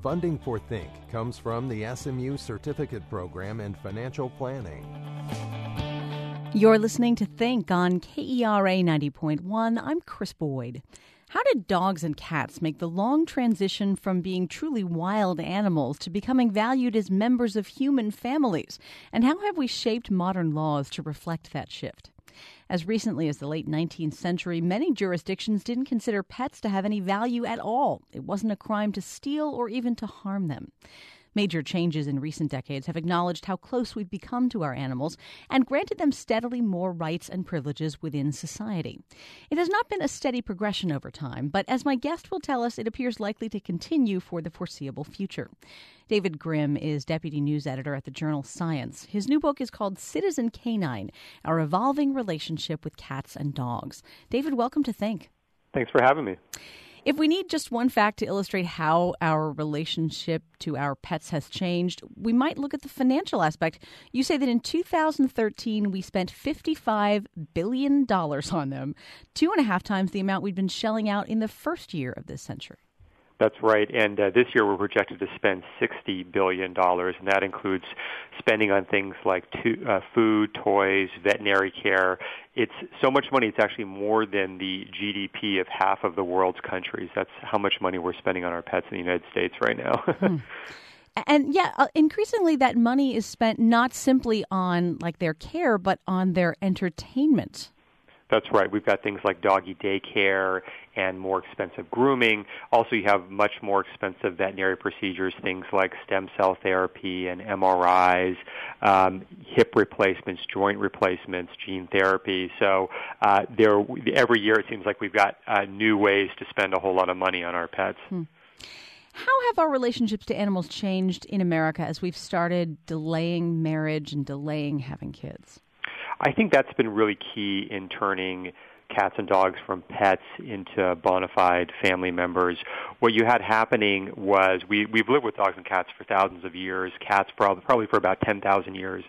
Funding for Think comes from the SMU Certificate Program in Financial Planning. You're listening to Think on KERA 90.1. I'm Chris Boyd. How did dogs and cats make the long transition from being truly wild animals to becoming valued as members of human families? And how have we shaped modern laws to reflect that shift? As recently as the late 19th century, many jurisdictions didn't consider pets to have any value at all. It wasn't a crime to steal or even to harm them. Major changes in recent decades have acknowledged how close we've become to our animals and granted them steadily more rights and privileges within society. It has not been a steady progression over time, but as my guest will tell us, it appears likely to continue for the foreseeable future. David Grimm is deputy news editor at the journal Science. His new book is called Citizen Canine, Our Evolving Relationship with Cats and Dogs. David, welcome to Think. Thanks for having me. If we need just one fact to illustrate how our relationship to our pets has changed, we might look at the financial aspect. You say that in 2013, we spent $55 billion on them, 2.5 times the amount we'd been shelling out in the first year of this century. That's right, and this year we're projected to spend $60 billion, and that includes spending on things like food, toys, veterinary care. It's so much money, it's actually more than the GDP of half of the world's countries. That's how much money we're spending on our pets in the United States right now. And increasingly that money is spent not simply on their care, but on their entertainment. That's right. We've got things like doggy daycare and more expensive grooming. Also, you have much more expensive veterinary procedures, things like stem cell therapy and MRIs, hip replacements, joint replacements, gene therapy. So every year it seems like we've got new ways to spend a whole lot of money on our pets. How have our relationships to animals changed in America as we've started delaying marriage and delaying having kids? I think that's been really key in turning cats and dogs from pets into bona fide family members. What you had happening was we've lived with dogs and cats for thousands of years, cats probably for about 10,000 years,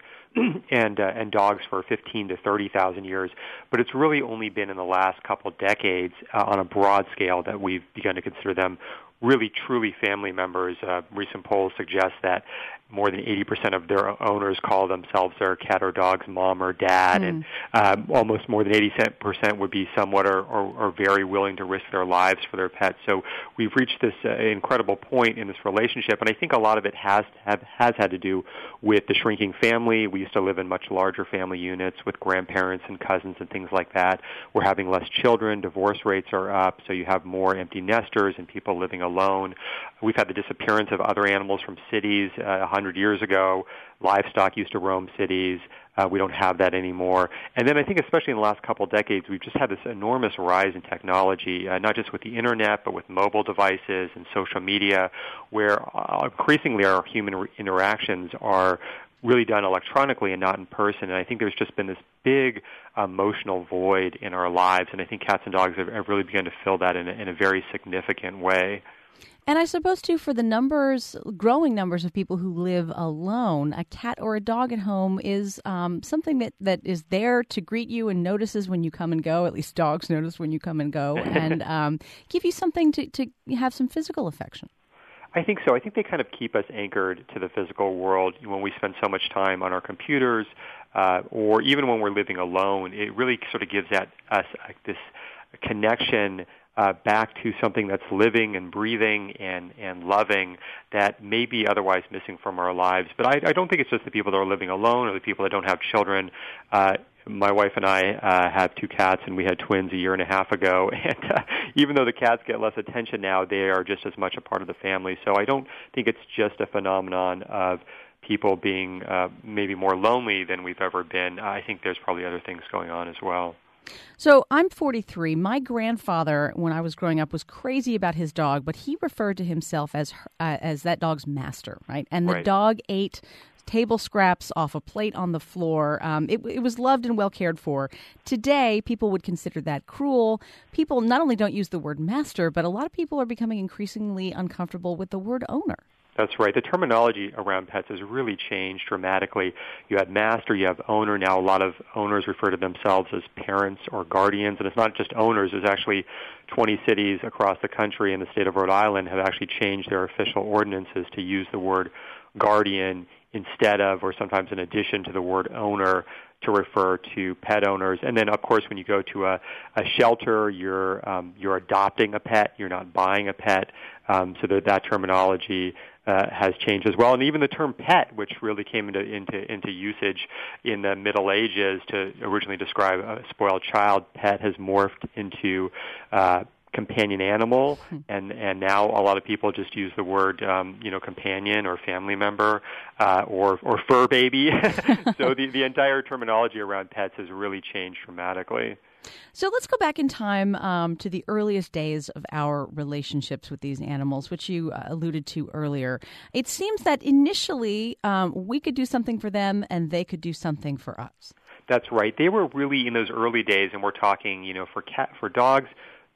and dogs for 15 to 30,000 years. But it's really only been in the last couple of decades on a broad scale that we've begun to consider them really truly family members. Recent polls suggest that more than 80% of their owners call themselves their cat or dog's mom or dad, and almost more than 80% would be somewhat or very willing to risk their lives for their pets. So we've reached this incredible point in this relationship, and I think a lot of it has had to do with the shrinking family. We used to live in much larger family units with grandparents and cousins and things like that. We're having less children. Divorce rates are up, so you have more empty nesters and people living alone. We've had the disappearance of other animals from cities 100 years ago. Livestock used to roam cities. We don't have that anymore. And then I think especially in the last couple of decades, we've just had this enormous rise in technology, not just with the Internet, but with mobile devices and social media, where increasingly our human interactions are really done electronically and not in person. And I think there's just been this big emotional void in our lives, and I think cats and dogs have really begun to fill that in a very significant way. And I suppose, too, for the growing numbers of people who live alone, a cat or a dog at home is something that is there to greet you and notices when you come and go. At least dogs notice when you come and go, and give you something to have some physical affection. I think so. I think they kind of keep us anchored to the physical world when we spend so much time on our computers, or even when we're living alone. It really sort of gives us this connection back to something that's living and breathing and loving that may be otherwise missing from our lives. But I don't think it's just the people that are living alone or the people that don't have children. My wife and I have 2 cats, and we had twins a year and a half ago. And even though the cats get less attention now, they are just as much a part of the family. So I don't think it's just a phenomenon of people being maybe more lonely than we've ever been. I think there's probably other things going on as well. So I'm 43. My grandfather, when I was growing up, was crazy about his dog, but he referred to himself as that dog's master, right? And the dog ate table scraps off a plate on the floor. It was loved and well cared for. Today, people would consider that cruel. People not only don't use the word master, but a lot of people are becoming increasingly uncomfortable with the word owner. That's right. The terminology around pets has really changed dramatically. You had master, you have owner. Now a lot of owners refer to themselves as parents or guardians, and it's not just owners. There's actually 20 cities across the country and the state of Rhode Island have actually changed their official ordinances to use the word guardian instead of, or sometimes in addition to, the word owner to refer to pet owners. And then, of course, when you go to a shelter, you're adopting a pet. You're not buying a pet. So that terminology has changed as well. And even the term pet, which really came into usage in the Middle Ages to originally describe a spoiled child, pet has morphed into companion animal, and now a lot of people just use the word companion or family member or fur baby. So the entire terminology around pets has really changed dramatically. So let's go back in time to the earliest days of our relationships with these animals, which you alluded to earlier. It seems that initially we could do something for them and they could do something for us. That's right. They were really in those early days, and we're talking, for dogs,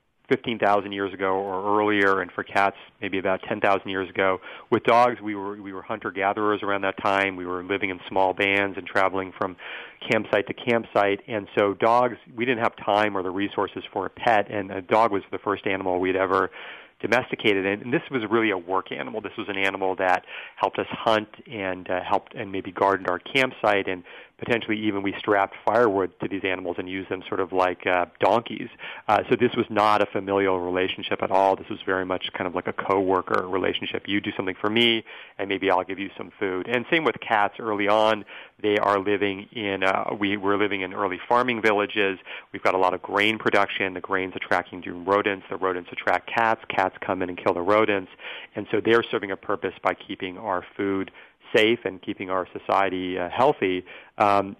15,000 years ago or earlier, and for cats, maybe about 10,000 years ago. With dogs, we were hunter-gatherers around that time. We were living in small bands and traveling from campsite to campsite, and so dogs, we didn't have time or the resources for a pet, and a dog was the first animal we'd ever domesticated, and this was really a work animal. This was an animal that helped us hunt and helped and maybe gardened our campsite, and potentially even we strapped firewood to these animals and used them sort of like donkeys. So this was not a familial relationship at all. This was very much kind of like a co-worker relationship. You do something for me, and maybe I'll give you some food. And same with cats early on. They are living in, we're living in early farming villages. We've got a lot of grain production. The grain's attracting rodents. The rodents attract cats. Cats come in and kill the rodents. And so they're serving a purpose by keeping our food safe and keeping our society healthy. And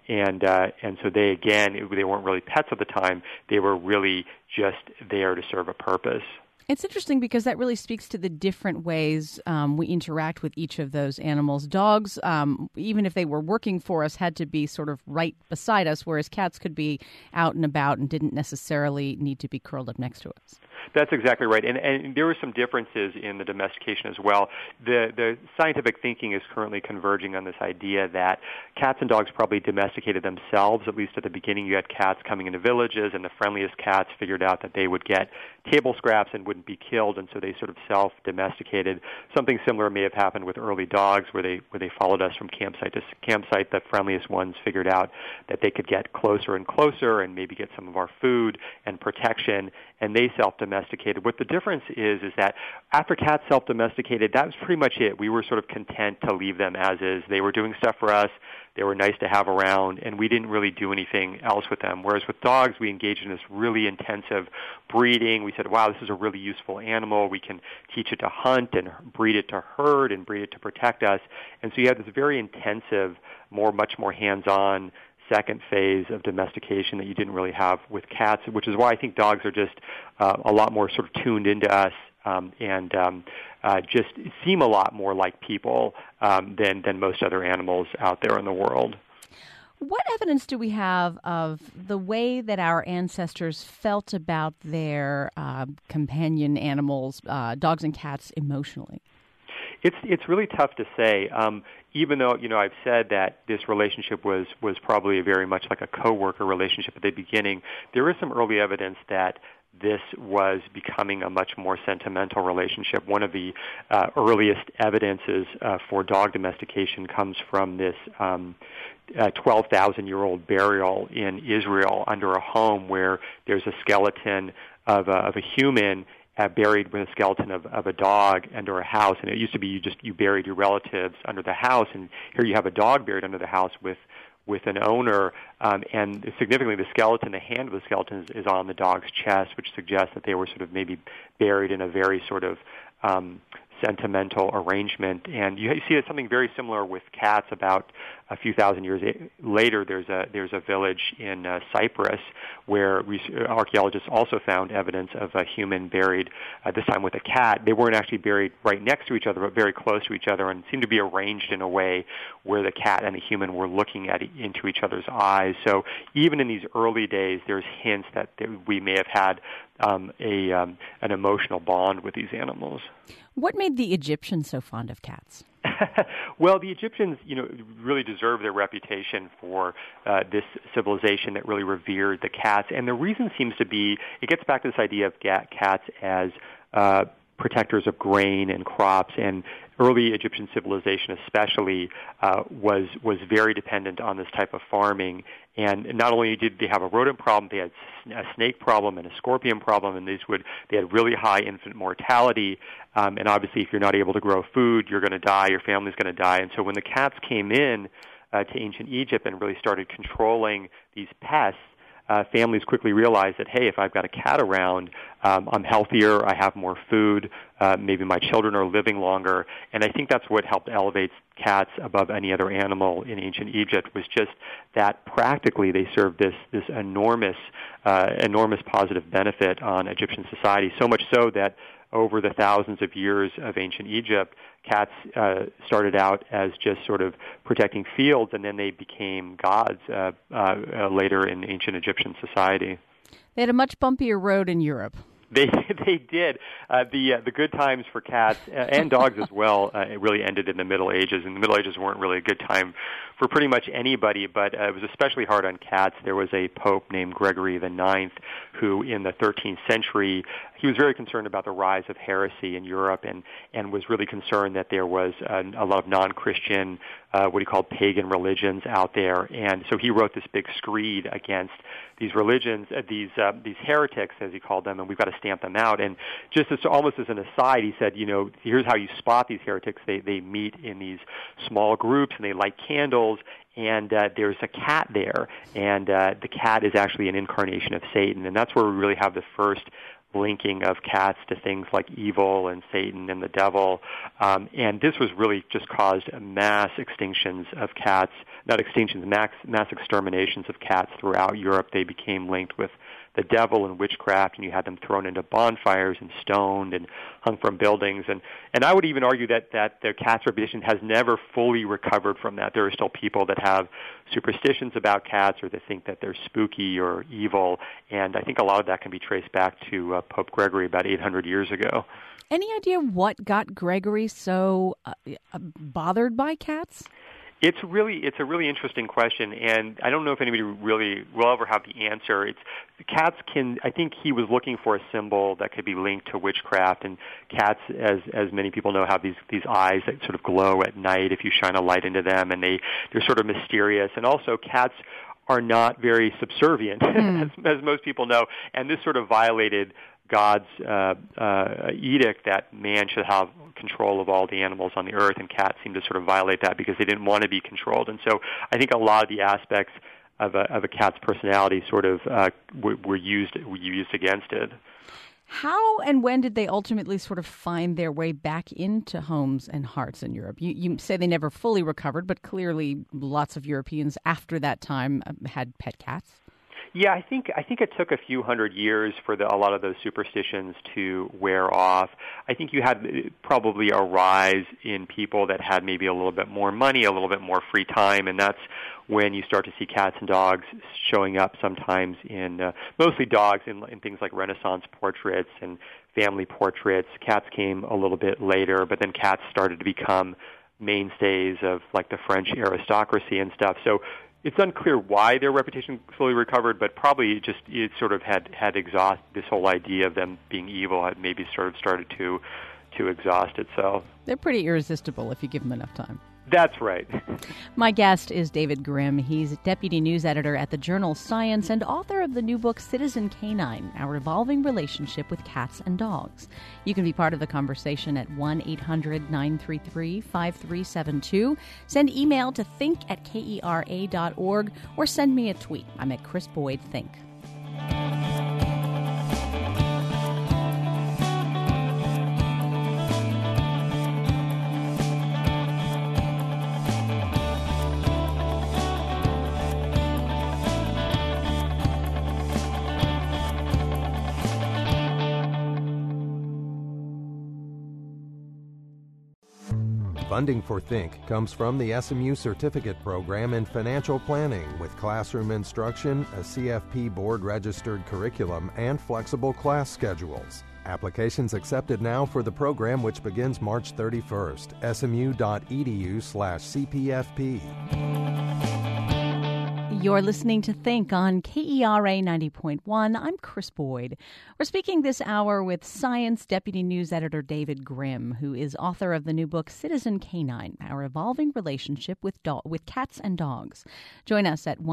so they weren't really pets at the time. They were really just there to serve a purpose. It's interesting because that really speaks to the different ways we interact with each of those animals. Dogs, even if they were working for us, had to be sort of right beside us, whereas cats could be out and about and didn't necessarily need to be curled up next to us. That's exactly right. And there were some differences in the domestication as well. The scientific thinking is currently converging on this idea that cats and dogs probably domesticated themselves. At least at the beginning, you had cats coming into villages, and the friendliest cats figured out that they would get table scraps and wouldn't be killed, and so they sort of self-domesticated. Something similar may have happened with early dogs, where they followed us from campsite to campsite. The friendliest ones figured out that they could get closer and closer and maybe get some of our food and protection, and they self-domesticated. What the difference is that after cats self-domesticated, that was pretty much it. We were sort of content to leave them as is. They were doing stuff for us. They were nice to have around, and we didn't really do anything else with them. Whereas with dogs, we engaged in this really intensive breeding. We said, wow, this is a really useful animal. We can teach it to hunt and breed it to herd and breed it to protect us. And so you have this very intensive, much more hands-on second phase of domestication that you didn't really have with cats, which is why I think dogs are just a lot more sort of tuned into us and just seem a lot more like people than most other animals out there in the world. What evidence do we have of the way that our ancestors felt about their companion animals, dogs and cats, emotionally? It's really tough to say. Even though, I've said that this relationship was probably very much like a co-worker relationship at the beginning, there is some early evidence that this was becoming a much more sentimental relationship. One of the earliest evidences for dog domestication comes from this 12,000-year-old burial in Israel under a home where there's a skeleton of a human buried with a skeleton of a dog under a house. And it used to be you buried your relatives under the house, and here you have a dog buried under the house with an owner, and significantly the skeleton, the hand of the skeleton is on the dog's chest, which suggests that they were sort of maybe buried in a very sort of sentimental arrangement. And you see something very similar with cats. About a few thousand years later, there's a village in Cyprus where archaeologists also found evidence of a human buried, this time with a cat. They weren't actually buried right next to each other, but very close to each other, and seemed to be arranged in a way where the cat and the human were looking into each other's eyes. So even in these early days, there's hints that we may have had an emotional bond with these animals. What made the Egyptians so fond of cats? Well, the Egyptians, really deserve their reputation for this civilization that really revered the cats. And the reason seems to be, it gets back to this idea of cats as protectors of grain and crops, and early Egyptian civilization especially was very dependent on this type of farming. And not only did they have a rodent problem, they had a snake problem and a scorpion problem, and they had really high infant mortality. And obviously, if you're not able to grow food, you're going to die, your family's going to die. And so when the cats came in to ancient Egypt and really started controlling these pests, families quickly realized that, hey, if I've got a cat around, I'm healthier, I have more food, maybe my children are living longer. And I think that's what helped elevate cats above any other animal in ancient Egypt, was just that practically they served this enormous positive benefit on Egyptian society, so much so that over the thousands of years of ancient Egypt, cats started out as just sort of protecting fields, and then they became gods later in ancient Egyptian society. They had a much bumpier road in Europe. They did. The good times for cats and dogs as well it really ended in the Middle Ages, and the Middle Ages weren't really a good time for pretty much anybody, but it was especially hard on cats. There was a pope named Gregory IX who, in the 13th century, he was very concerned about the rise of heresy in Europe, and was really concerned that there was a lot of non-Christian, what he called pagan religions out there. And so he wrote this big screed against these religions, these heretics, as he called them, and we've got to stamp them out. And just almost as an aside, he said, here's how you spot these heretics. They meet in these small groups, and they light candles, and there's a cat there, and the cat is actually an incarnation of Satan, and that's where we really have the first linking of cats to things like evil and Satan and the devil. And this was really just caused mass extinctions of cats, not extinctions, mass exterminations of cats throughout Europe. They became linked with the devil and witchcraft, and you had them thrown into bonfires and stoned and hung from buildings. And I would even argue that the cat's reputation has never fully recovered from that. There are still people that have superstitions about cats, or that think that they're spooky or evil, and I think a lot of that can be traced back to Pope Gregory about 800 years ago. Any idea what got Gregory so bothered by cats? It's a really interesting question, and I don't know if anybody really will ever have the answer. Cats I think he was looking for a symbol that could be linked to witchcraft, and cats, as many people know, have these eyes that sort of glow at night if you shine a light into them, and they're sort of mysterious. And also, cats are not very subservient, as most people know, and this sort of violated God's edict that man should have control of all the animals on the earth, and cats seem to sort of violate that because they didn't want to be controlled. And so I think a lot of the aspects of a cat's personality sort of were used against it. How and when did they ultimately sort of find their way back into homes and hearts in Europe? You say they never fully recovered, but clearly lots of Europeans after that time had pet cats. Yeah, I think it took a few hundred years for a lot of those superstitions to wear off. I think you had probably a rise in people that had maybe a little bit more money, a little bit more free time, and that's when you start to see cats and dogs showing up sometimes in, mostly dogs, in things like Renaissance portraits and family portraits. Cats came a little bit later, but then cats started to become mainstays of like the French aristocracy and stuff. So it's unclear why their reputation fully recovered, but probably just it sort of had exhausted this whole idea of them being evil, had maybe sort of started to exhaust itself. They're pretty irresistible if you give them enough time. That's right. My guest is David Grimm. He's deputy news editor at the journal Science and author of the new book Citizen Canine, Our Evolving Relationship with Cats and Dogs. You can be part of the conversation at 1-800-933-5372. Send email to think@kera.org or send me a tweet. I'm at Chris Boyd Think. Funding for Think comes from the SMU Certificate Program in Financial Planning with classroom instruction, a CFP board-registered curriculum, and flexible class schedules. Applications accepted now for the program, which begins March 31st. smu.edu/CPFP. You're listening to Think on KERA 90.1. I'm Chris Boyd. We're speaking this hour with Science Deputy News Editor David Grimm, who is author of the new book Citizen Canine, Our Evolving Relationship with Cats and Dogs. Join us at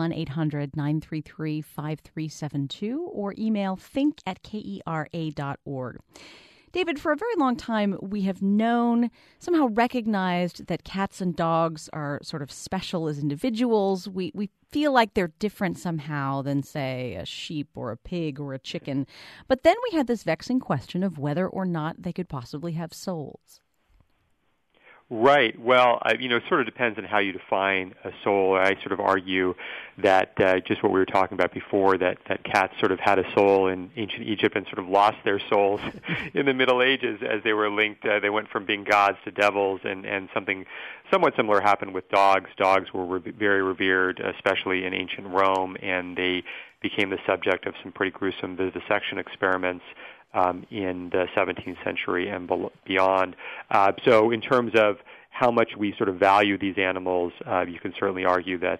1-800-933-5372 or email think@kera.org. David, for a very long time, we have somehow recognized that cats and dogs are sort of special as individuals. We feel like they're different somehow than, say, a sheep or a pig or a chicken. But then we had this vexing question of whether or not they could possibly have souls. Right. Well, it sort of depends on how you define a soul. I sort of argue that just what we were talking about before, that cats sort of had a soul in ancient Egypt and sort of lost their souls in the Middle Ages as they were linked. They went from being gods to devils, and something somewhat similar happened with dogs. Dogs were very revered, especially in ancient Rome, and they became the subject of some pretty gruesome vivisection experiments in the 17th century and beyond. So in terms of how much we sort of value these animals, you can certainly argue that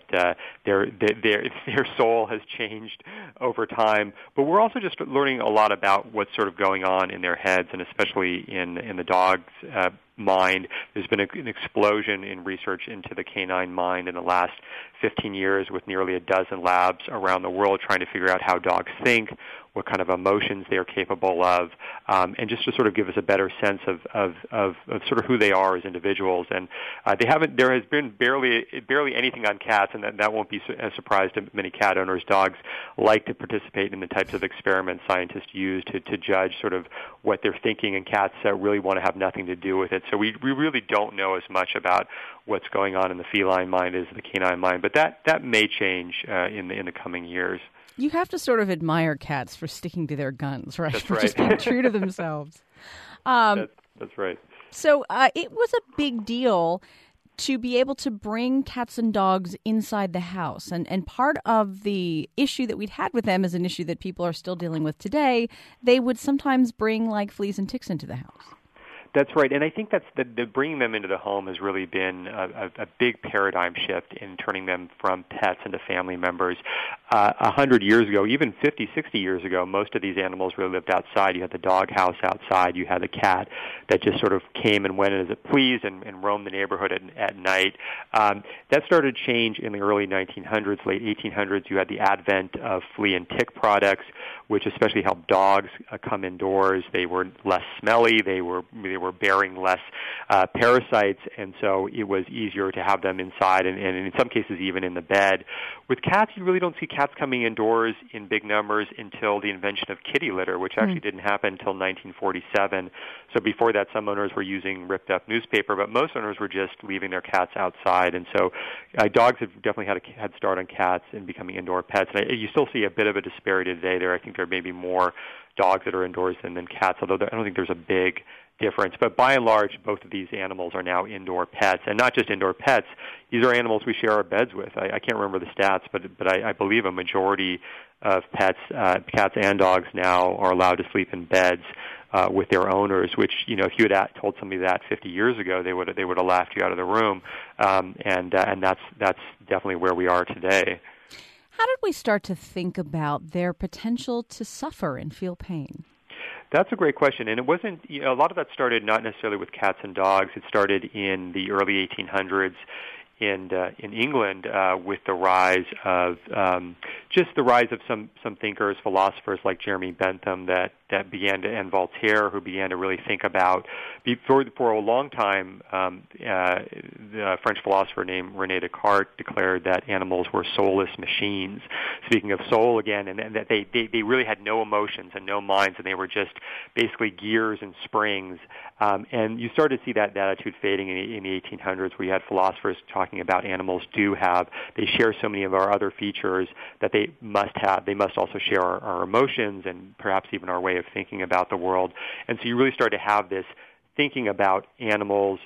their soul has changed over time. But we're also just learning a lot about what's sort of going on in their heads, and especially in the dog's mind. There's been an explosion in research into the canine mind in the last 15 years with nearly a dozen labs around the world trying to figure out how dogs think, what kind of emotions they're capable of, and just to sort of give us a better sense of sort of who they are as individuals. And there has been barely anything on cats, and that won't be a surprise to many cat owners. Dogs like to participate in the types of experiments scientists use to judge sort of what they're thinking, and cats really want to have nothing to do with it. So we really don't know as much about what's going on in the feline mind as the canine mind, but that may change in the coming years. You have to sort of admire cats for sticking to their guns, right? That's for right. just being true to themselves. That's right. So it was a big deal to be able to bring cats and dogs inside the house. And part of the issue that we'd had with them is an issue that people are still dealing with today. They would sometimes bring, like, fleas and ticks into the house. That's right, and I think that's bringing them into the home has really been a big paradigm shift in turning them from pets into family members. 100 years ago, even 50, 60 years ago, most of these animals really lived outside. You had the dog house outside. You had the cat that just sort of came and went as it pleased and roamed the neighborhood at night. That started to change in the early 1900s, late 1800s. You had the advent of flea and tick products, which especially helped dogs come indoors. They were less smelly. They were bearing less parasites, and so it was easier to have them inside and in some cases even in the bed. With cats, you really don't see cats coming indoors in big numbers until the invention of kitty litter, which actually didn't happen until 1947. So before that, some owners were using ripped-up newspaper, but most owners were just leaving their cats outside. And so dogs have definitely had a head start on cats in becoming indoor pets. And you still see a bit of a disparity today there. I think there may be more dogs that are indoors than cats, although I don't think there's a big difference. But by and large, both of these animals are now indoor pets. And not just indoor pets, these are animals we share our beds with. I can't remember the stats, but I believe a majority of pets, cats and dogs now are allowed to sleep in beds with their owners, which, if you had told somebody that 50 years ago, they would have laughed you out of the room. And that's definitely where we are today. How did we start to think about their potential to suffer and feel pain? That's a great question, and it wasn't. A lot of that started not necessarily with cats and dogs. It started in the early 1800s in England with the rise of some thinkers, philosophers like Jeremy Bentham that began to, and Voltaire, who began to really think about. For a long time, the French philosopher named René Descartes declared that animals were soulless machines. Speaking of soul again, and that they really had no emotions and no minds, and they were just basically gears and springs. And you started to see that attitude fading in the 1800s, where you had philosophers talking about animals they share so many of our other features that they must have. They must also share our emotions and perhaps even our way of thinking about the world. And so you really start to have this thinking about animals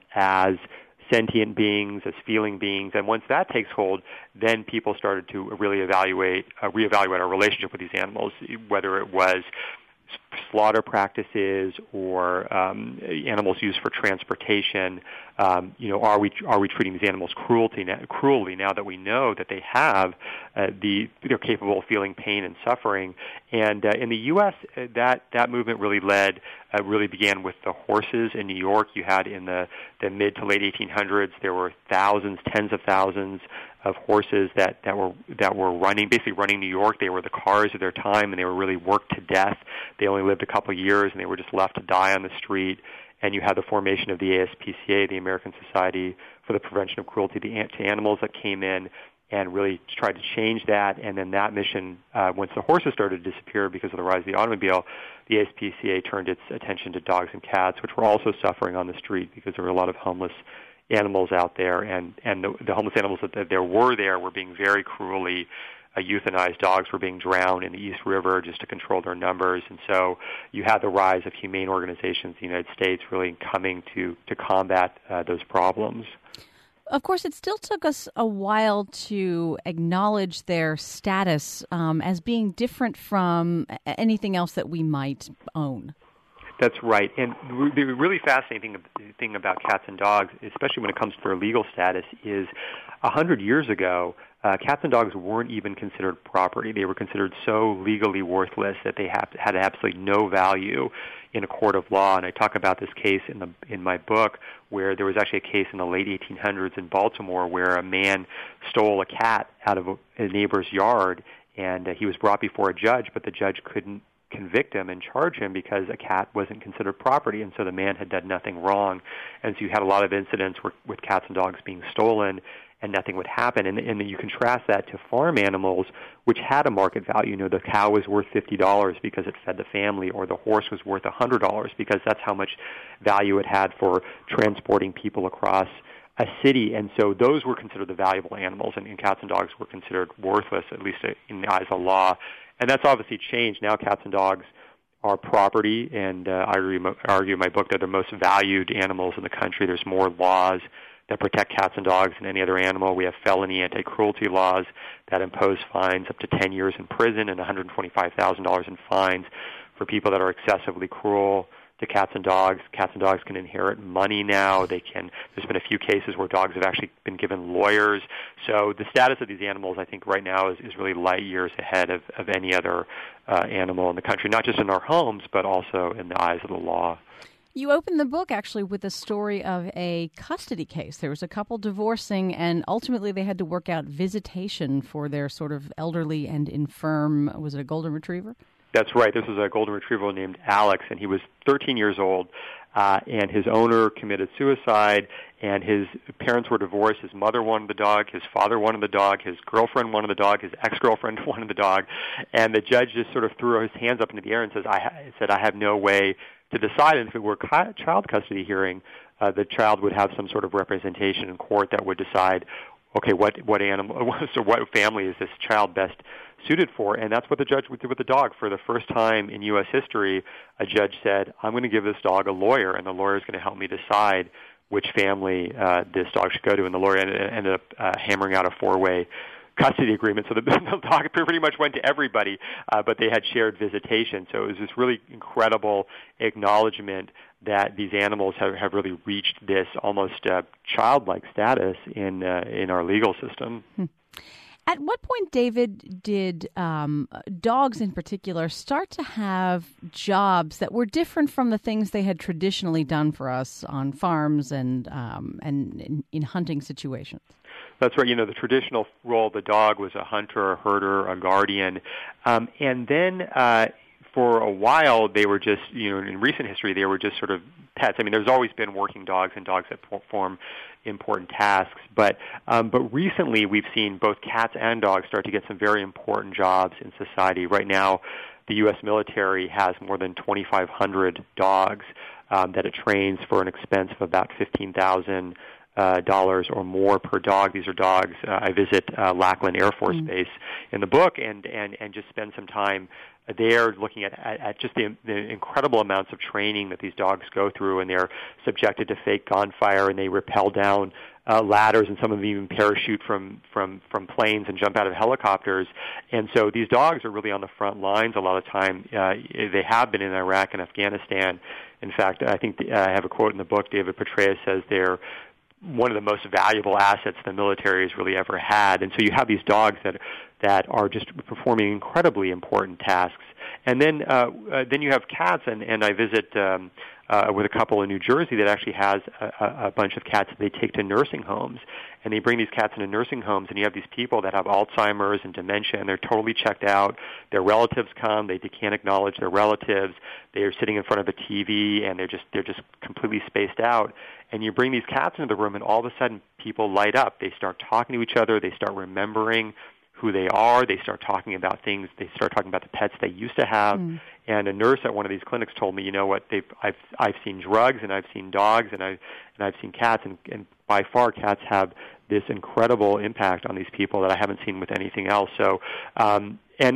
as sentient beings, as feeling beings. And once that takes hold, then people started to really reevaluate our relationship with these animals, whether it was slaughter practices or animals used for transportation. Are we treating these animals cruelly now that we know that they have they're capable of feeling pain and suffering? And in the U.S., that movement really began with the horses in New York. You had in the mid to late 1800s, there were thousands, tens of thousands of horses that were basically running New York. They were the cars of their time, and they were really worked to death. They only lived a couple of years, and they were just left to die on the street. And you had the formation of the ASPCA, the American Society for the Prevention of Cruelty to Animals, that came in and really tried to change that. And then that mission, once the horses started to disappear because of the rise of the automobile, the ASPCA turned its attention to dogs and cats, which were also suffering on the street because there were a lot of homeless animals out there, and the homeless animals that there were being very cruelly euthanized. Dogs were being drowned in the East River just to control their numbers, and so you had the rise of humane organizations in the United States really coming to combat those problems. Of course, it still took us a while to acknowledge their status as being different from anything else that we might own. That's right. And the really fascinating thing about cats and dogs, especially when it comes to their legal status, is 100 years ago, cats and dogs weren't even considered property. They were considered so legally worthless that they had absolutely no value in a court of law. And I talk about this case in my book, where there was actually a case in the late 1800s in Baltimore where a man stole a cat out of a neighbor's yard, and he was brought before a judge, but the judge couldn't convict him and charge him because a cat wasn't considered property, and so the man had done nothing wrong. And so you had a lot of incidents with cats and dogs being stolen, and nothing would happen. And then you contrast that to farm animals, which had a market value. The cow was worth $50 because it fed the family, or the horse was worth $100 because that's how much value it had for transporting people across a city. And so those were considered the valuable animals, and cats and dogs were considered worthless, at least in the eyes of the law. And that's obviously changed. Now cats and dogs are property, and I argue in my book they're the most valued animals in the country. There's more laws that protect cats and dogs than any other animal. We have felony anti-cruelty laws that impose fines up to 10 years in prison and $125,000 in fines for people that are excessively cruel to cats and dogs. Cats and dogs can inherit money now. There's been a few cases where dogs have actually been given lawyers. So the status of these animals, I think, right now is really light years ahead of any other animal in the country, not just in our homes, but also in the eyes of the law. You open the book, actually, with a story of a custody case. There was a couple divorcing, and ultimately they had to work out visitation for their sort of elderly and infirm, was it a golden retriever? That's right. This was a golden retriever named Alex, and he was 13 years old, and his owner committed suicide, and his parents were divorced. His mother wanted the dog, his father wanted the dog, his girlfriend wanted the dog, his ex-girlfriend wanted the dog, and the judge just sort of threw his hands up into the air and said, I have no way to decide. And if it were a child custody hearing, the child would have some sort of representation in court that would decide, okay, what family is this child best suited for? And that's what the judge did with the dog. For the first time in U.S. history, a judge said, I'm going to give this dog a lawyer, and the lawyer is going to help me decide which family this dog should go to. And the lawyer ended up hammering out a four-way custody agreement. So the dog pretty much went to everybody, but they had shared visitation. So it was this really incredible acknowledgement that these animals have really reached this almost childlike status in our legal system. At what point, David, did dogs in particular start to have jobs that were different from the things they had traditionally done for us on farms and in hunting situations? That's right. The traditional role of the dog was a hunter, a herder, a guardian. And then for a while, they were just, in recent history, they were just sort of pets. I mean, there's always been working dogs and dogs that perform important tasks. But recently, we've seen both cats and dogs start to get some very important jobs in society. Right now, the U.S. military has more than 2,500 dogs that it trains for an expense of about $15,000 or more per dog. These are dogs. I visit Lackland Air Force Base in the book and just spend some time there looking at just the incredible amounts of training that these dogs go through, and they're subjected to fake gunfire, and they rappel down ladders, and some of them even parachute from planes and jump out of helicopters. And so these dogs are really on the front lines a lot of the time. They have been in Iraq and Afghanistan. In fact, I think I have a quote in the book. David Petraeus says they're one of the most valuable assets the military has really ever had. And so you have these dogs that are just performing incredibly important tasks. And then you have cats, and I visit with a couple in New Jersey that actually has a bunch of cats that they take to nursing homes. And they bring these cats into nursing homes, and you have these people that have Alzheimer's and dementia, and they're totally checked out. Their relatives come, they can't acknowledge their relatives. They are sitting in front of a TV, and they're just completely spaced out. And you bring these cats into the room, and all of a sudden people light up. They start talking to each other. They start remembering who they are. They start talking about things. They start talking about the pets they used to have. And a nurse at one of these clinics told me, you know what? I've seen drugs, and I've seen dogs, and I've seen cats, and by far cats have this incredible impact on these people that I haven't seen with anything else. So, and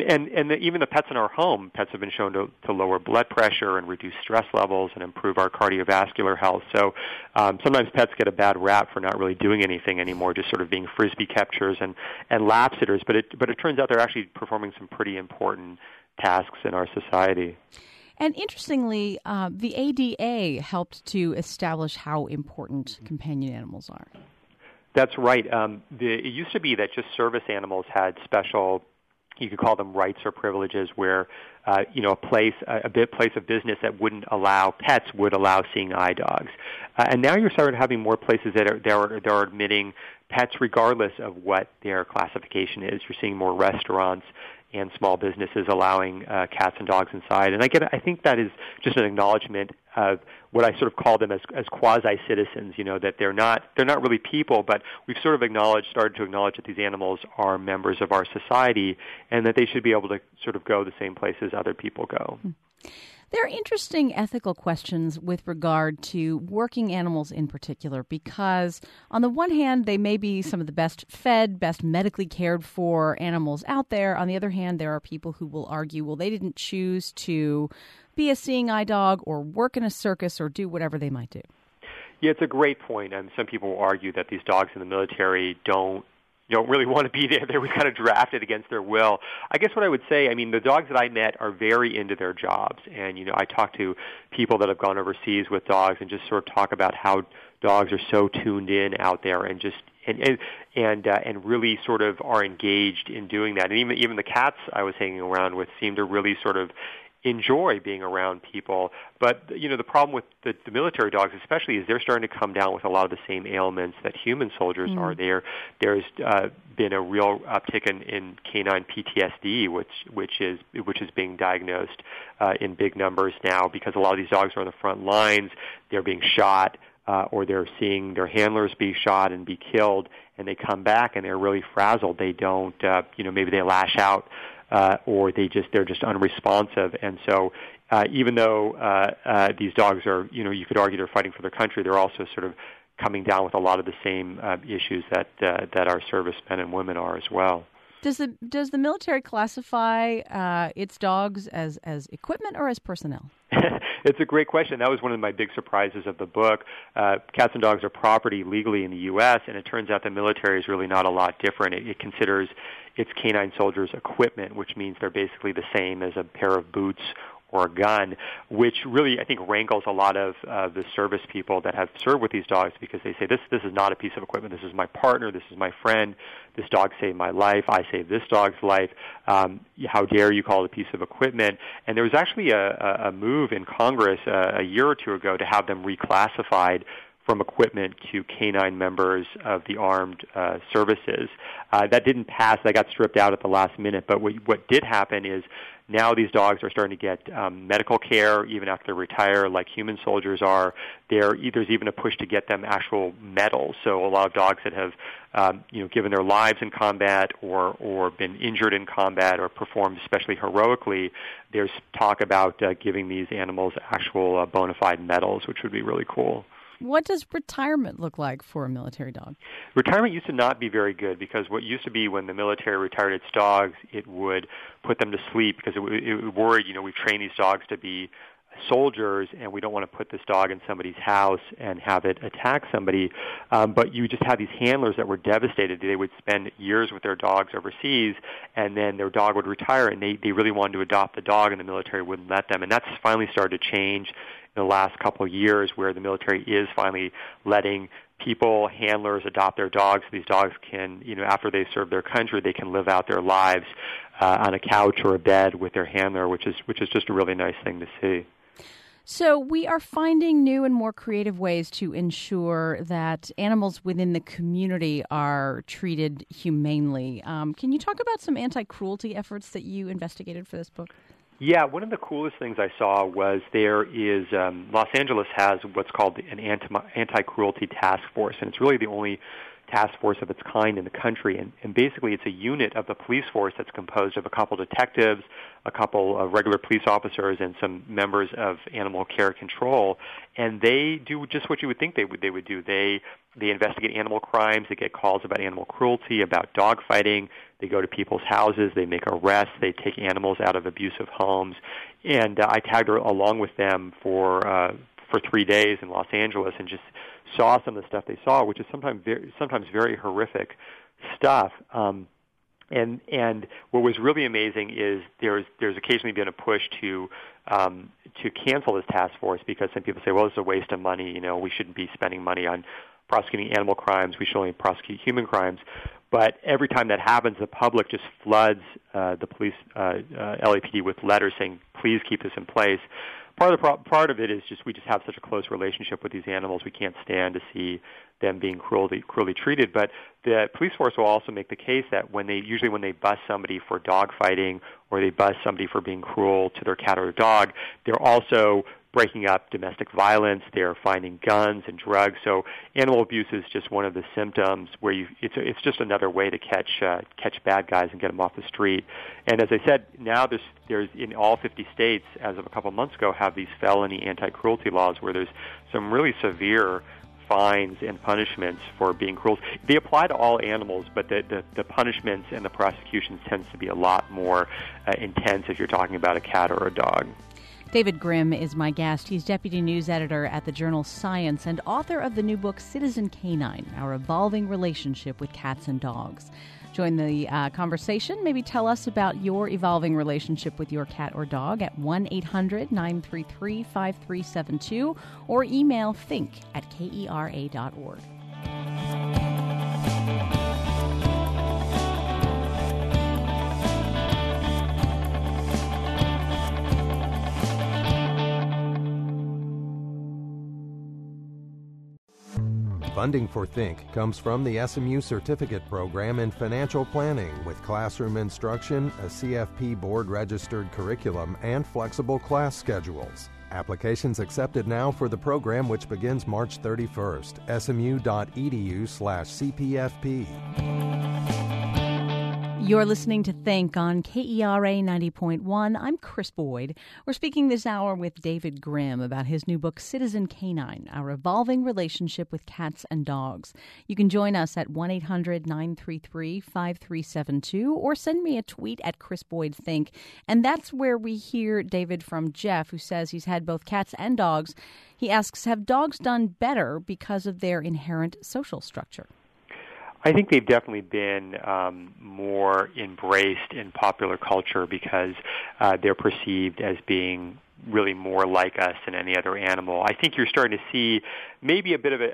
even the pets in our home, pets have been shown to lower blood pressure and reduce stress levels and improve our cardiovascular health. So sometimes pets get a bad rap for not really doing anything anymore, just sort of being frisbee catchers and lap sitters. But it turns out they're actually performing some pretty important tasks in our society. And interestingly, the ADA helped to establish how important companion animals are. That's right. It used to be that just service animals had special, you could call them rights or privileges, where a place of business that wouldn't allow pets would allow seeing eye dogs. And now you're starting having more places that are admitting pets regardless of what their classification is. You're seeing more restaurants and small businesses allowing cats and dogs inside. And I think that is just an acknowledgement of what I sort of call them as quasi-citizens, that they're not really people, but we've sort of started to acknowledge that these animals are members of our society and that they should be able to sort of go the same places other people go. There are interesting ethical questions with regard to working animals in particular, because on the one hand, they may be some of the best fed, best medically cared for animals out there. On the other hand, there are people who will argue, well, they didn't choose to be a seeing eye dog or work in a circus or do whatever they might do. Yeah, it's a great point. Some people will argue that these dogs in the military don't really want to be there. They were kind of drafted against their will. I guess what I would say, the dogs that I met are very into their jobs. And, I talk to people that have gone overseas with dogs and just sort of talk about how dogs are so tuned in out there and just and really sort of are engaged in doing that. And even the cats I was hanging around with seemed to really sort of enjoy being around people. But, the problem with the military dogs especially is they're starting to come down with a lot of the same ailments that human soldiers are. There's been a real uptick in canine PTSD, which is being diagnosed in big numbers now, because a lot of these dogs are on the front lines. They're being shot, or they're seeing their handlers be shot and be killed, and they come back and they're really frazzled. They don't, maybe they lash out, or they're just unresponsive. And so even though these dogs are, you could argue they're fighting for their country, they're also sort of coming down with a lot of the same issues that our servicemen and women are as well. Does the military classify its dogs as equipment or as personnel? It's a great question. That was one of my big surprises of the book. Cats and dogs are property legally in the U.S., and it turns out the military is really not a lot different. It considers its canine soldiers equipment, which means they're basically the same as a pair of boots or a gun, which really, I think, rankles a lot of the service people that have served with these dogs, because they say, this is not a piece of equipment. This is my partner. This is my friend. This dog saved my life. I saved this dog's life. How dare you call it a piece of equipment? And there was actually a move in Congress a year or two ago to have them reclassified from equipment to canine members of the armed services. That didn't pass. That got stripped out at the last minute. But what did happen is now these dogs are starting to get medical care even after they retire, like human soldiers are. There's even a push to get them actual medals. So a lot of dogs that have given their lives in combat or been injured in combat or performed especially heroically, there's talk about giving these animals actual bona fide medals, which would be really cool. What does retirement look like for a military dog? Retirement used to not be very good because what used to be when the military retired its dogs, it would put them to sleep because it worried, we've trained these dogs to be soldiers, and we don't want to put this dog in somebody's house and have it attack somebody. But you just had these handlers that were devastated. They would spend years with their dogs overseas, and then their dog would retire, and they really wanted to adopt the dog, and the military wouldn't let them. And that's finally started to change in the last couple of years, where the military is finally letting people, handlers, adopt their dogs. These dogs can, after they serve their country, they can live out their lives on a couch or a bed with their handler, which is just a really nice thing to see. So we are finding new and more creative ways to ensure that animals within the community are treated humanely. Can you talk about some anti-cruelty efforts that you investigated for this book? Yeah, one of the coolest things I saw was there is Los Angeles has what's called an anti-cruelty task force, and it's really the only task force of its kind in the country. And basically it's a unit of the police force that's composed of a couple detectives, a couple of regular police officers, and some members of animal care control. And they do just what you would think they would do. They investigate animal crimes. They get calls about animal cruelty, about dog fighting. They go to people's houses. They make arrests. They take animals out of abusive homes. And I tagged along with them for 3 days in Los Angeles and just saw some of the stuff they saw, which is sometimes very horrific stuff. And what was really amazing is there's occasionally been a push to cancel this task force because some people say, well, this is a waste of money. We shouldn't be spending money on prosecuting animal crimes. We should only prosecute human crimes. But every time that happens, the public just floods the police, LAPD, with letters saying, please keep this in place. Part of it is we just have such a close relationship with these animals. We can't stand to see them being cruelly treated. But the police force will also make the case that when they bust somebody for dog fighting or they bust somebody for being cruel to their cat or dog, they're also breaking up domestic violence. They're finding guns and drugs. So animal abuse is just one of the symptoms where it's just another way to catch bad guys and get them off the street. And as I said, now there's in all 50 states, as of a couple of months ago, have these felony anti-cruelty laws where there's some really severe fines and punishments for being cruel. They apply to all animals, but the punishments and the prosecutions tends to be a lot more intense if you're talking about a cat or a dog. David Grimm is my guest. He's deputy news editor at the journal Science and author of the new book Citizen Canine, Our Evolving Relationship with Cats and Dogs. Join the conversation. Maybe tell us about your evolving relationship with your cat or dog at 1-800-933-5372 or email think@kera.org. Funding for Think comes from the SMU Certificate Program in Financial Planning with classroom instruction, a CFP board-registered curriculum, and flexible class schedules. Applications accepted now for the program, which begins March 31st. smu.edu/CPFP. You're listening to Think on KERA 90.1. I'm Chris Boyd. We're speaking this hour with David Grimm about his new book, Citizen Canine, Our Evolving Relationship with Cats and Dogs. You can join us at 1-800-933-5372 or send me a tweet at Chris Boyd Think. And that's where we hear, David, from Jeff, who says he's had both cats and dogs. He asks, have dogs done better because of their inherent social structure? I think they've definitely been more embraced in popular culture because they're perceived as being really more like us than any other animal. I think you're starting to see maybe a bit of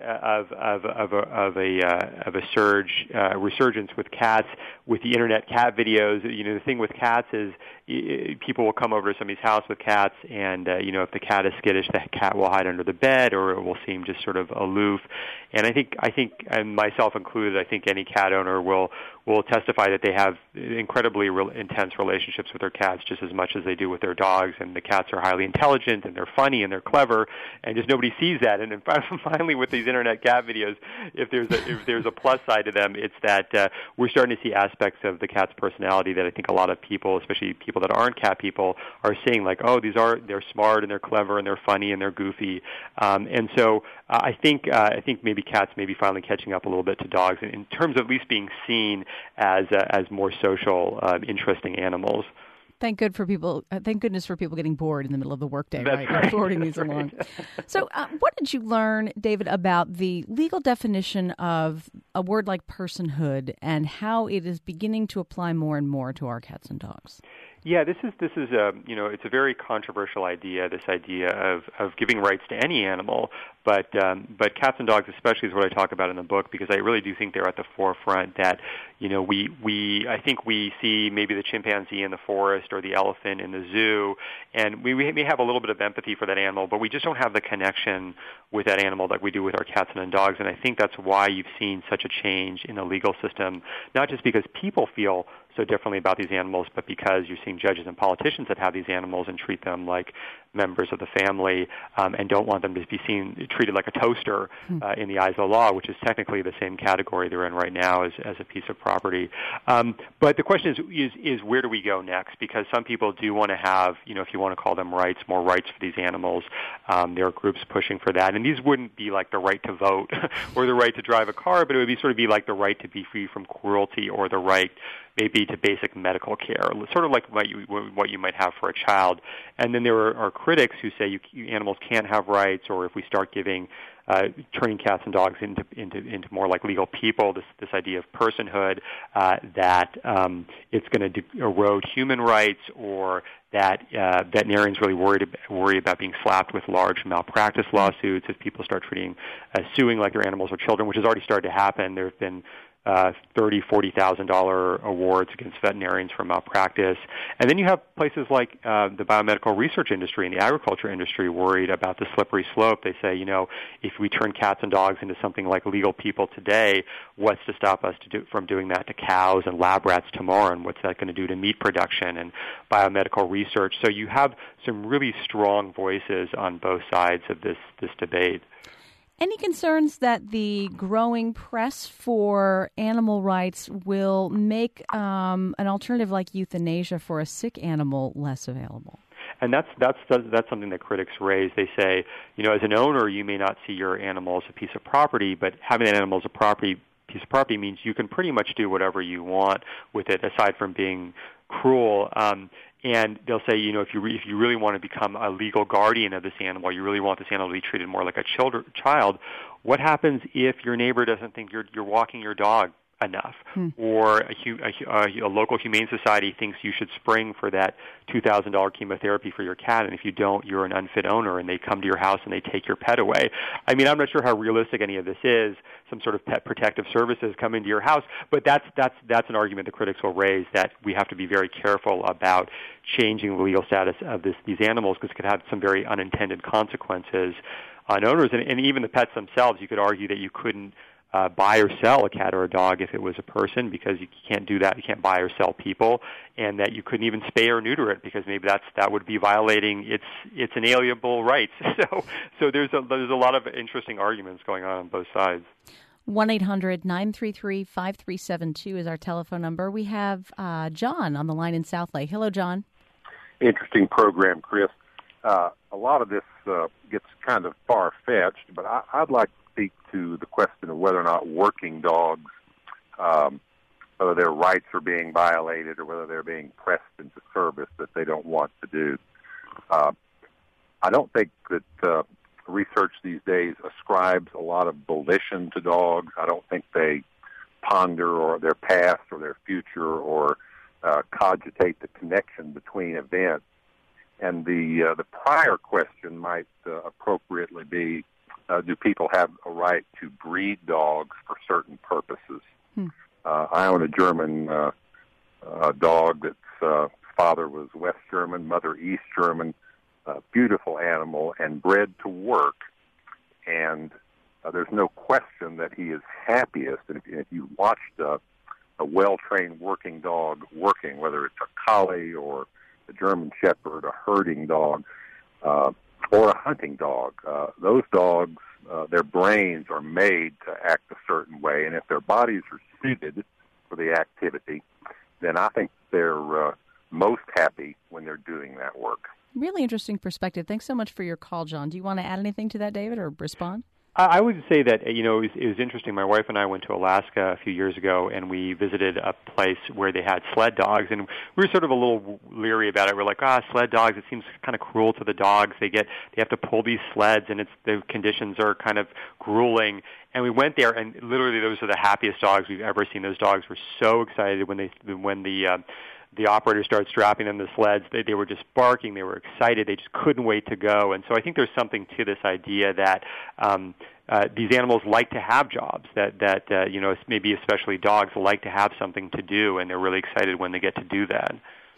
a resurgence with cats, with the internet cat videos. The thing with cats is people will come over to somebody's house with cats, and if the cat is skittish, the cat will hide under the bed, or it will seem just sort of aloof. And I think, and myself included, I think any cat owner will will testify that they have incredibly intense relationships with their cats just as much as they do with their dogs, and the cats are highly intelligent and they're funny and they're clever, and just nobody sees that. And then finally, with these internet cat videos, if there's a plus side to them, it's that we're starting to see aspects of the cat's personality that I think a lot of people, especially people that aren't cat people, are seeing, like, oh, they're smart and they're clever and they're funny and they're goofy, and so I think maybe cats may be finally catching up a little bit to dogs in terms of at least being seen as more social, interesting animals. Thank goodness for people getting bored in the middle of the workday, That's right? Forwarding these That's along. right. So what did you learn, David, about the legal definition of a word like personhood and how it is beginning to apply more and more to our cats and dogs? Yeah, this is it's a very controversial idea. This idea of giving rights to any animal, but cats and dogs especially is what I talk about in the book, because I really do think they're at the forefront. That I think we see maybe the chimpanzee in the forest or the elephant in the zoo, and we may have a little bit of empathy for that animal, but we just don't have the connection with that animal like we do with our cats and dogs. And I think that's why you've seen such a change in the legal system, not just because people feel so differently about these animals, but because you're seeing judges and politicians that have these animals and treat them like members of the family, and don't want them to be treated like a toaster in the eyes of the law, which is technically the same category they're in right now as a piece of property. But the question is where do we go next? Because some people do want to have, if you want to call them rights, more rights for these animals. There are groups pushing for that, and these wouldn't be like the right to vote or the right to drive a car, but it would be like the right to be free from cruelty, or the right maybe to basic medical care, sort of like what you might have for a child. And then there are critics who say animals can't have rights, or if we start turning cats and dogs into more like legal people, this idea of personhood, that it's going to erode human rights, or that veterinarians really worry about being slapped with large malpractice lawsuits if people start suing like their animals are children, which has already started to happen. There have been $30,000-$40,000 awards against veterinarians for malpractice. And then you have places like the biomedical research industry and the agriculture industry worried about the slippery slope. They say, if we turn cats and dogs into something like legal people today, what's to stop us from doing that to cows and lab rats tomorrow? And what's that going to do to meat production and biomedical research? So you have some really strong voices on both sides of this debate. Any concerns that the growing press for animal rights will make an alternative like euthanasia for a sick animal less available? And that's something that critics raise. They say, as an owner, you may not see your animal as a piece of property, but having that animal as a piece of property means you can pretty much do whatever you want with it, aside from being cruel. And they'll say, if you really want to become a legal guardian of this animal, you really want this animal to be treated more like a child, what happens if your neighbor doesn't think you're walking your dog enough, or a local humane society thinks you should spring for that $2,000 chemotherapy for your cat, and if you don't, you're an unfit owner, and they come to your house and they take your pet away. I mean, I'm not sure how realistic any of this is. Some sort of pet protective services come into your house, but that's an argument the critics will raise, that we have to be very careful about changing the legal status of these animals, because it could have some very unintended consequences on owners, and even the pets themselves. You could argue that you couldn't buy or sell a cat or a dog if it was a person, because you can't do that. You can't buy or sell people, and that you couldn't even spay or neuter it, because maybe that would be violating its inalienable rights. So there's a lot of interesting arguments going on both sides. 1-800-933-5372 is our telephone number. We have John on the line in South Lake. Hello, John. Interesting program, Chris. A lot of this gets kind of far-fetched, but I'd like to speak to the question of whether or not working dogs, whether their rights are being violated or whether they're being pressed into service that they don't want to do. I don't think that research these days ascribes a lot of volition to dogs. I don't think they ponder or their past or their future or cogitate the connection between events. And the prior question might appropriately be, do people have a right to breed dogs for certain purposes? I own a German dog that's father was West German, mother East German, beautiful animal, and bred to work. And there's no question that he is happiest. And if you watched a a well-trained working dog working, whether it's a collie or a German Shepherd, a herding dog, or a hunting dog. Those dogs, their brains are made to act a certain way, and if their bodies are suited for the activity, then I think they're most happy when they're doing that work. Really interesting perspective. Thanks so much for your call, John. Do you want to add anything to that, David, or respond? I would say that, it was interesting. My wife and I went to Alaska a few years ago, and we visited a place where they had sled dogs, and we were sort of a little leery about it. We're like, sled dogs, it seems kind of cruel to the dogs. They have to pull these sleds, and the conditions are kind of grueling. And we went there, and literally those are the happiest dogs we've ever seen. Those dogs were so excited when the operator started strapping them to sleds. They were just barking. They were excited. They just couldn't wait to go. And so I think there's something to this idea that these animals like to have jobs, that maybe especially dogs like to have something to do, and they're really excited when they get to do that.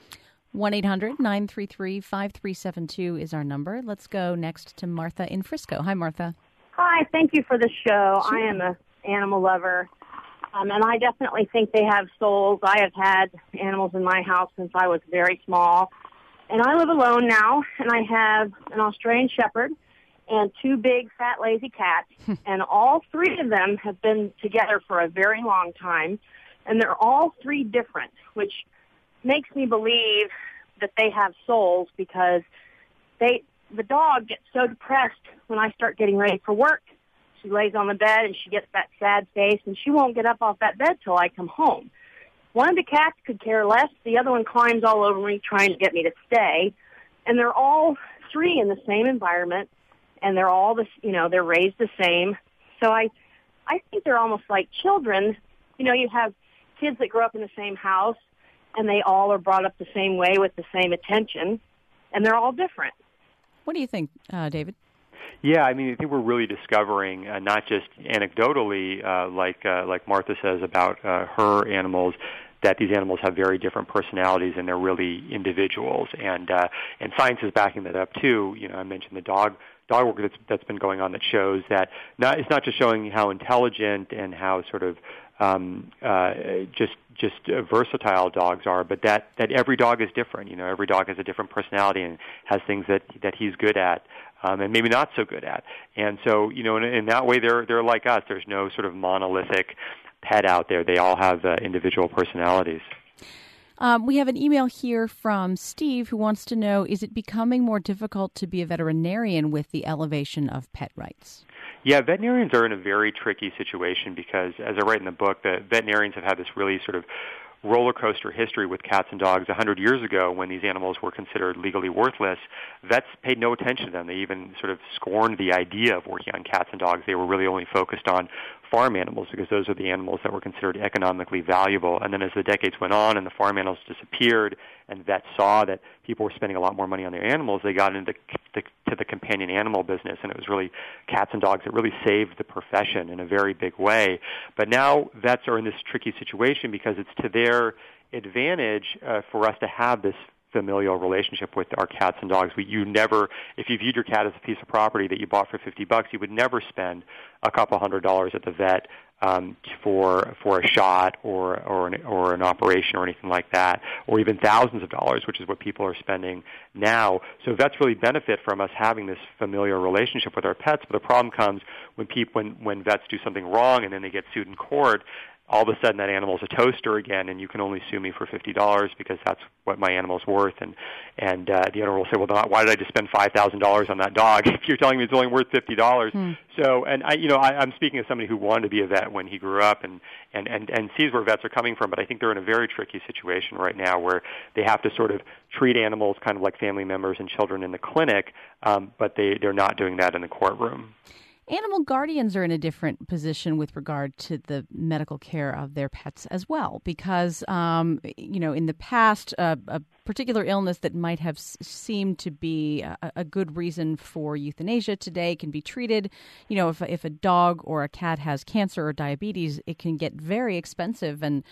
1-800-933-5372 is our number. Let's go next to Martha in Frisco. Hi, Martha. Hi, thank you for the show. Sure. I am an animal lover. And I definitely think they have souls. I have had animals in my house since I was very small. And I live alone now, and I have an Australian Shepherd and 2 big, fat, lazy cats. And all 3 of them have been together for a very long time. And they're all 3 different, which makes me believe that they have souls, because the dog gets so depressed when I start getting ready for work. She lays on the bed and she gets that sad face, and she won't get up off that bed till I come home. One of the cats could care less. The other one climbs all over me trying to get me to stay. And they're all 3 in the same environment, and they're all they're raised the same. So I think they're almost like children. You have kids that grow up in the same house, and they all are brought up the same way with the same attention, and they're all different. What do you think, David? Yeah, I think we're really discovering, not just anecdotally, like Martha says about her animals, that these animals have very different personalities and they're really individuals. And science is backing that up too. I mentioned the dog work that's been going on that shows that it's not just showing how intelligent and how sort of just versatile dogs are, but that every dog is different. Every dog has a different personality and has things that he's good at. And maybe not so good at. And so, in that way, they're like us. There's no sort of monolithic pet out there. They all have individual personalities. We have an email here from Steve who wants to know, is it becoming more difficult to be a veterinarian with the elevation of pet rights? Yeah, veterinarians are in a very tricky situation because, as I write in the book, the veterinarians have had this really sort of roller coaster history with cats and dogs. 100 years ago, when these animals were considered legally worthless, vets paid no attention to them. They even sort of scorned the idea of working on cats and dogs. They were really only focused on farm animals because those are the animals that were considered economically valuable. And then as the decades went on and the farm animals disappeared and vets saw that people were spending a lot more money on their animals, they got into the companion animal business, and it was really cats and dogs that really saved the profession in a very big way. But now vets are in this tricky situation because it's to their advantage for us to have this familial relationship with our cats and dogs. If you viewed your cat as a piece of property that you bought for $50, you would never spend a couple $100 at the vet for a shot or an operation or anything like that, or even thousands of dollars, which is what people are spending now. So vets really benefit from us having this familiar relationship with our pets. But the problem comes when vets do something wrong and then they get sued in court. All of a sudden that animal's a toaster again, and you can only sue me for $50 because that's what my animal's worth. And the owner will say, well, why did I just spend $5,000 on that dog if you're telling me it's only worth $50? So, and I'm speaking as somebody who wanted to be a vet when he grew up and sees where vets are coming from, but I think they're in a very tricky situation right now where they have to sort of treat animals kind of like family members and children in the clinic, but they're not doing that in the courtroom. Animal guardians are in a different position with regard to the medical care of their pets as well, because, in the past, a particular illness that might have seemed to be a good reason for euthanasia today can be treated. If a dog or a cat has cancer or diabetes, it can get very expensive, and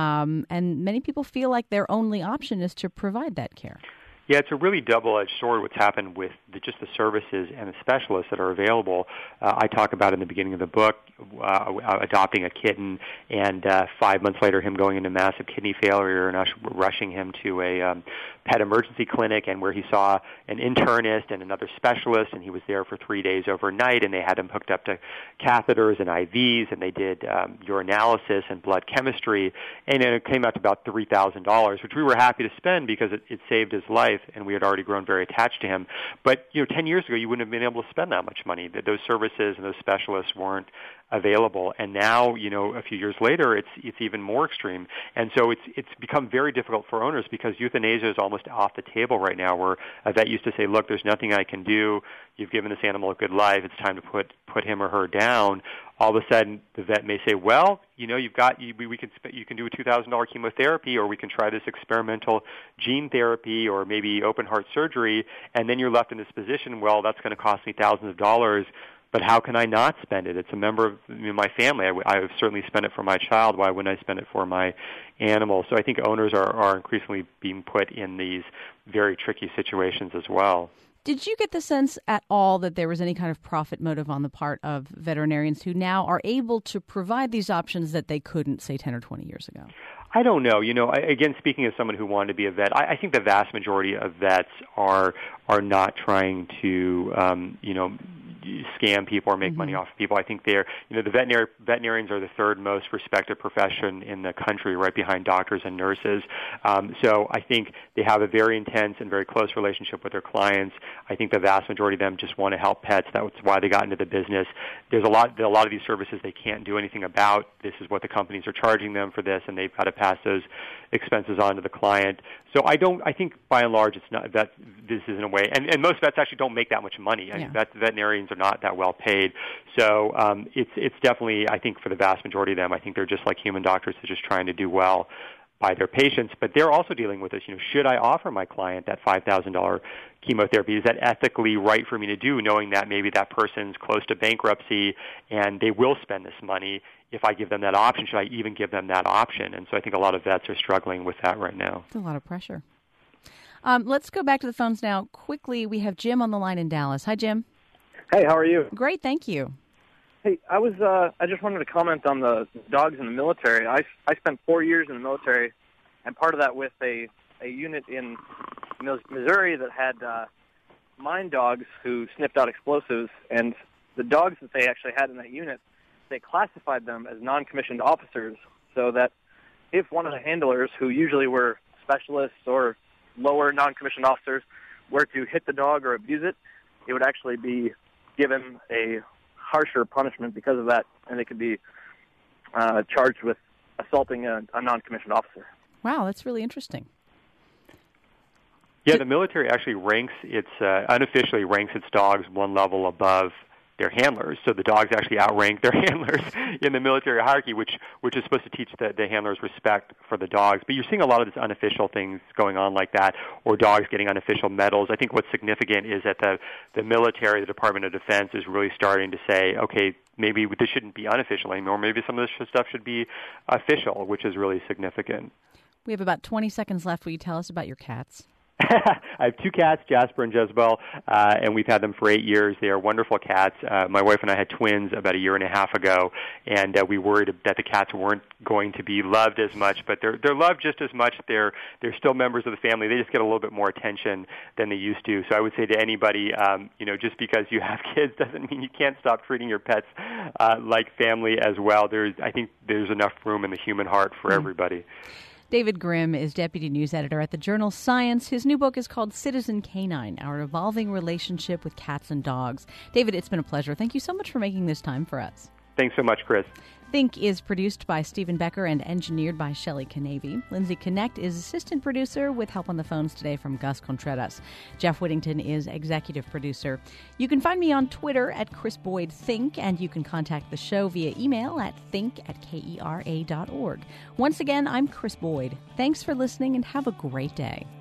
many people feel like their only option is to provide that care. Yeah, it's a really double-edged sword what's happened with just the services and the specialists that are available. I talk about in the beginning of the book adopting a kitten, and 5 months later him going into massive kidney failure and us rushing him to a pet emergency clinic, and where he saw an internist and another specialist, and he was there for 3 days overnight, and they had him hooked up to catheters and IVs, and they did urinalysis and blood chemistry, and it came out to about $3,000, which we were happy to spend because it saved his life, and we had already grown very attached to him. But 10 years ago, you wouldn't have been able to spend that much money. Those services and those specialists weren't available, and now a few years later it's even more extreme, and so it's become very difficult for owners because euthanasia is almost off the table right now, where a vet used to say, look, there's nothing I can do, you've given this animal a good life, it's time to put him or her down. All of a sudden the vet may say, well, you can do a $2,000 chemotherapy, or we can try this experimental gene therapy, or maybe open heart surgery, and then you're left in this position, well, that's going to cost me thousands of dollars, but how can I not spend it? It's a member of my family. I would certainly spend it for my child. Why wouldn't I spend it for my animal? So I think owners are increasingly being put in these very tricky situations as well. Did you get the sense at all that there was any kind of profit motive on the part of veterinarians who now are able to provide these options that they couldn't, say, 10 or 20 years ago? I don't know. Again, speaking as someone who wanted to be a vet, I think the vast majority of vets are not trying to, scam people or make money off of people. I think the veterinarians are the third most respected profession in the country, right behind doctors and nurses. So I think they have a very intense and very close relationship with their clients. I think the vast majority of them just want to help pets. That's why they got into the business. There's a lot of these services they can't do anything about. This is what the companies are charging them for this, and they've got to pass those expenses on to the client. So I think by and large it's not that this isn't a way, and most vets actually don't make that much money. I mean, veterinarians are not that well paid. So it's definitely, I think for the vast majority of them, I think they're just like human doctors, they're just trying to do well by their patients. But they're also dealing with this, should I offer my client that $5,000 chemotherapy? Is that ethically right for me to do, knowing that maybe that person's close to bankruptcy and they will spend this money? If I give them that option, should I even give them that option? And so I think a lot of vets are struggling with that right now. It's a lot of pressure. Let's go back to the phones now. Quickly, we have Jim on the line in Dallas. Hi, Jim. Hey, how are you? Great, thank you. Hey, I just wanted to comment on the dogs in the military. I spent 4 years in the military, and part of that with a unit in Missouri that had mine dogs who sniffed out explosives, and the dogs that they actually had in that unit, they classified them as non-commissioned officers, so that if one of the handlers, who usually were specialists or lower non-commissioned officers, were to hit the dog or abuse it, it would actually be given a harsher punishment because of that, and they could be charged with assaulting a non-commissioned officer. Wow, that's really interesting. Yeah, the military actually unofficially ranks its dogs one level above their handlers. So the dogs actually outrank their handlers in the military hierarchy, which is supposed to teach the handlers respect for the dogs. But you're seeing a lot of these unofficial things going on like that, or dogs getting unofficial medals. I think what's significant is that the military, the Department of Defense, is really starting to say, okay, maybe this shouldn't be unofficial anymore. Maybe some of this stuff should be official, which is really significant. We have about 20 seconds left. Will you tell us about your cats? I have two cats, Jasper and Jezebel, and we've had them for 8 years. They are wonderful cats. My wife and I had twins about a year and a half ago, and we worried that the cats weren't going to be loved as much, but they're loved just as much. They're still members of the family. They just get a little bit more attention than they used to. So I would say to anybody, just because you have kids doesn't mean you can't stop treating your pets like family as well. I think there's enough room in the human heart for everybody. David Grimm is Deputy News Editor at the journal Science. His new book is called Citizen Canine, Our Evolving Relationship with Cats and Dogs. David, it's been a pleasure. Thank you so much for making this time for us. Thanks so much, Chris. Think is produced by Stephen Becker and engineered by Shelley Canavy. Lindsay Connect is assistant producer with help on the phones today from Gus Contreras. Jeff Whittington is executive producer. You can find me on Twitter at Chris Boyd Think, and you can contact the show via email at think@kera.org. Once again, I'm Chris Boyd. Thanks for listening and have a great day.